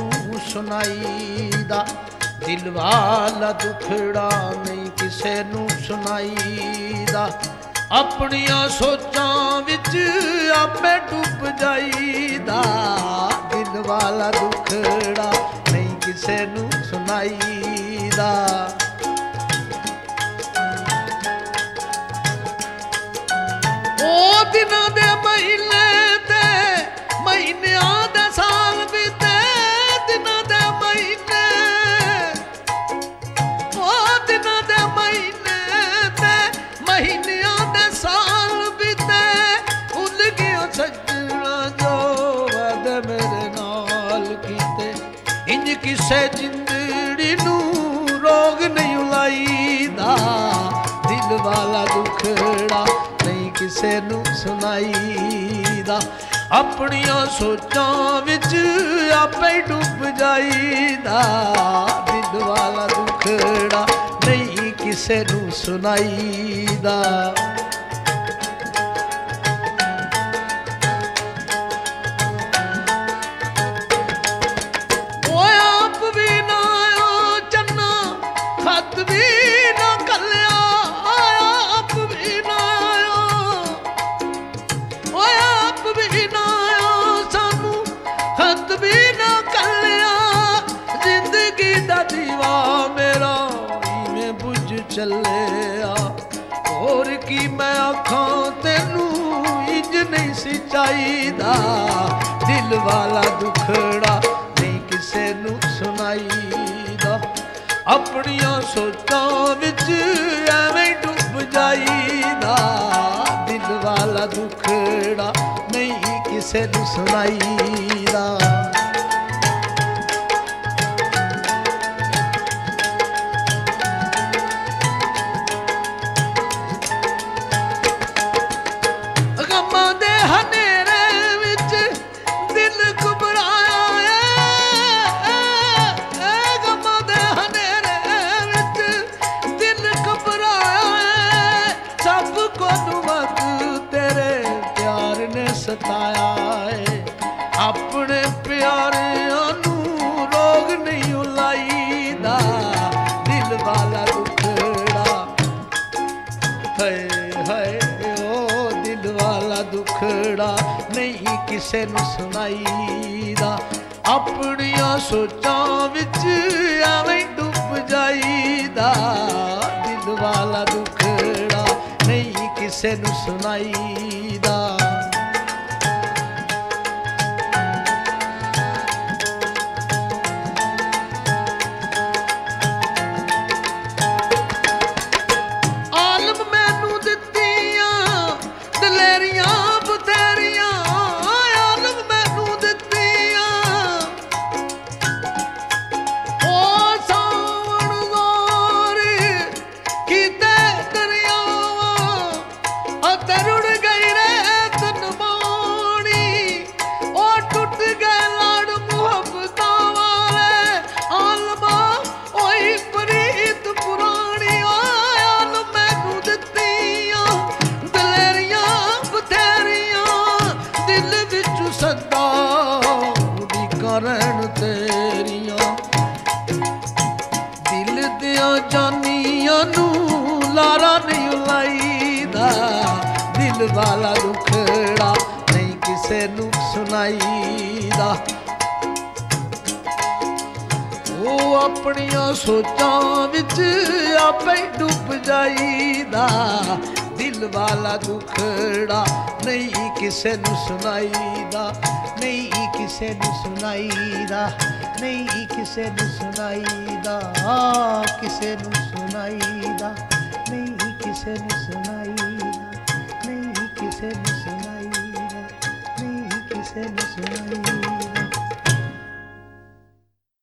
ਨੂੰ ਸੁਣਾਈਦਾ। ਦਿਲ ਵਾਲਾ ਦੁਖੜਾ ਨਹੀਂ ਕਿਸੇ ਨੂੰ ਸੁਣਾਈਦਾ। ਆਪਣੀਆਂ ਸੋਚਾਂ ਵਿੱਚ ਆਪੇ ਡੁੱਬ ਜਾਈਦਾ। ਦਿਲ ਵਾਲਾ ਦੁਖੜਾ ਨਹੀਂ ਕਿਸੇ ਨੂੰ ਸੁਣਾਈਦਾ। ਉਹ ਦਿਨਾਂ ਦੇ ਮਹੀਨੇ ਤੇ ਮਹੀਨਿਆਂ ਦੇ ਸਾਲ ਬੀਤੇ। ਦਿਨਾਂ ਦੇ ਮਹੀਨੇ, ਉਹ ਦਿਨਾਂ ਦੇ ਮਹੀਨੇ ਤੇ ਮਹੀਨਿਆਂ ਦੇ ਸਾਲ ਬੀਤੇ। ਭੁੱਲ ਗਿਆ ਸੱਜਣਾ ਜੋ ਵਾਅਦੇ ਮੇਰੇ ਨਾਲ ਕੀਤੇ। ਇੰਜ ਕਿਸੇ ਜਿੰਦੜੀ ਨੂੰ ਰੋਗ ਨਹੀਂ ਲਾਈਦਾ। ਦਿਲ ਵਾਲਾ ਦੁਖੜਾ ਨਹੀਂ ਕਿਸੇ ਨੂੰ ਸੁਣਾਈਦਾ। ਆਪਣੀਆਂ ਸੋਚਾਂ ਵਿੱਚ ਆਪੇ ਡੁੱਬ ਜਾਈਦਾ। ਦਿਲ ਵਾਲਾ ਦੁਖੜਾ ਨਹੀਂ ਕਿਸੇ ਨੂੰ ਸੁਣਾਈਦਾ। ਚੱਲਿਆ ਹੋਰ ਕੀ ਮੈਂ ਆਖਾਂ ਤੈਨੂੰ ਇੰਜ ਨਹੀਂ ਸੀ ਚਾਹੀਦਾ। ਦਿਲ ਵਾਲਾ ਦੁਖੜਾ ਨਹੀਂ ਕਿਸੇ ਨੂੰ ਸੁਣਾਈਦਾ। ਆਪਣੀਆਂ ਸੋਚਾਂ ਵਿੱਚ ਐਵੇਂ ਡੁੱਬ ਜਾਈਦਾ। ਦਿਲ ਵਾਲਾ ਦੁਖੜਾ ਨਹੀਂ ਕਿਸੇ ਨੂੰ ਸੁਣਾਈਦਾ। ਸਤਾਇਆ ਏ ਆਪਣੇ ਪਿਆਰਿਆਂ ਨੂੰ ਰੋਗ ਨਹੀਂ ਲਾਈਦਾ। ਦਿਲ ਵਾਲਾ ਦੁਖੜਾ ਹਾਏ ਹਾਏ ਓ ਦਿਲ ਵਾਲਾ ਦੁਖੜਾ ਨਹੀਂ ਕਿਸੇ ਨੂੰ ਸੁਣਾਈਦਾ। ਆਪਣੀਆਂ ਸੋਚਾਂ ਵਿੱਚ ਐਵੇਂ ਡੁੱਬ ਜਾਈਦਾ। ਦਿਲ ਵਾਲਾ ਦੁਖੜਾ ਨਹੀਂ ਕਿਸੇ ਨੂੰ ਸੁਣਾਈਦਾ। ਜਾਨੀਆਂ ਨੂੰ ਲਾਰਾ ਨਹੀਂ ਲਾਈਦਾ। ਦਿਲ ਵਾਲਾ ਦੁਖੜਾ ਨਹੀਂ ਕਿਸੇ ਨੂੰ ਸੁਣਾਈਦਾ। ਉਹ ਆਪਣੀਆਂ ਸੋਚਾਂ ਵਿੱਚ ਆਪੇ ਡੁੱਬ ਜਾਈਦਾ। ਦਿਲ ਵਾਲਾ ਦੁਖੜਾ ਨਹੀਂ ਕਿਸੇ ਨੂੰ ਸੁਣਾਈਦਾ। ਨਹੀਂ ਕਿਸੇ ਨੂੰ ਸੁਣਾਈਦਾ। ਨਹੀਂ ਕਿਸੇ ਨੂੰ ਸੁਣਾਈਦਾ। ਕਿਸੇ ਨੂੰ ਸੁਣਾਈਦਾ। ਨਹੀਂ ਕਿਸੇ ਨੂੰ ਸੁਣਾਈਦਾ। ਨਹੀਂ ਕਿਸੇ ਨੂੰ ਸੁਣਾਈਦਾ। ਨਹੀਂ ਕਿਸੇ ਨੂੰ ਸੁਣਾਈਦਾ।